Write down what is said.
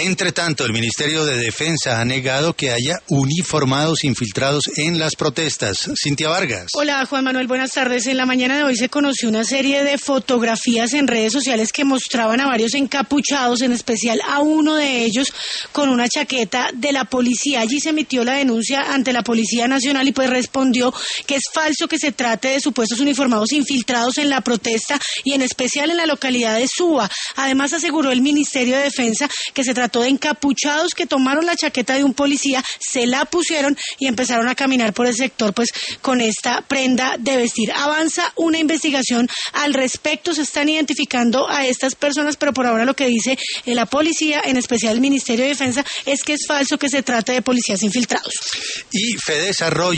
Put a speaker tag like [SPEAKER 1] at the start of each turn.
[SPEAKER 1] Entre tanto, el Ministerio de Defensa ha negado que haya uniformados infiltrados en las protestas. Cintia Vargas.
[SPEAKER 2] Hola, Juan Manuel, buenas tardes. En la mañana de hoy se conoció una serie de fotografías en redes sociales que mostraban a varios encapuchados, en especial a uno de ellos con una chaqueta de la policía. Allí se emitió la denuncia ante la Policía Nacional y pues respondió que es falso que se trate de supuestos uniformados infiltrados en la protesta y en especial en la localidad de Suba. Además, aseguró el Ministerio de Defensa que se trató de encapuchados que tomaron la chaqueta de un policía, se la pusieron y empezaron a caminar por el sector pues con esta prenda de vestir. Avanza una investigación al respecto, se están identificando a estas personas, pero por ahora lo que dice la policía, en especial el Ministerio de Defensa, es que es falso que se trate de policías infiltrados.
[SPEAKER 1] Y Fedesarrollo